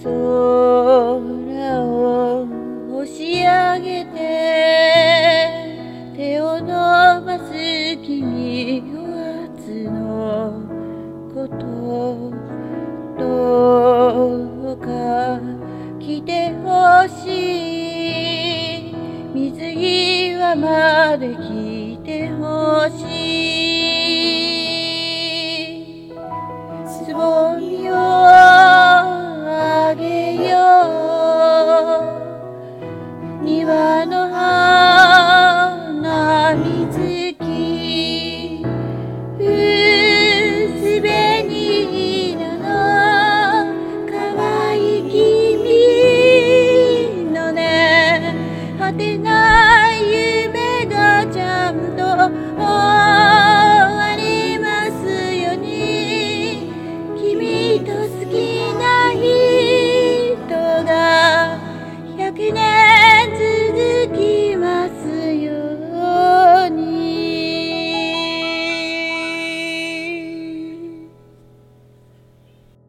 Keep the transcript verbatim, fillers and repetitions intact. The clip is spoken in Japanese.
空を押し上げて手を伸ばす君は夏のことどうか来てほしい水際まで来てほしい